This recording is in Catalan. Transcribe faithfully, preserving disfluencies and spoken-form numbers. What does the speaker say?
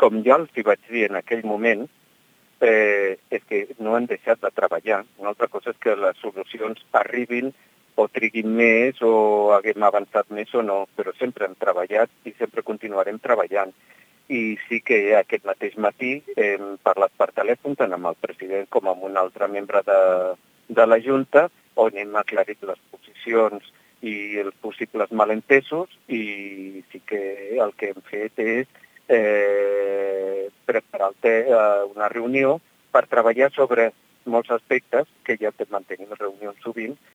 com ja els hi vaig dir en aquell moment, eh, és que no han deixat de treballar. Una altra cosa és que les solucions arribin o triguin més o haguem avançat més o no, però sempre hem treballat i sempre continuarem treballant. I sí que aquest mateix matí hem parlat per telèfon tant amb el president com amb un altre membre de, de la Junta, on hem aclarit les posicions i els possibles malentesos, i sí que el que hem fet és eh, preparar una reunió per treballar sobre molts aspectes, que ja estem mantenint reunions sovint,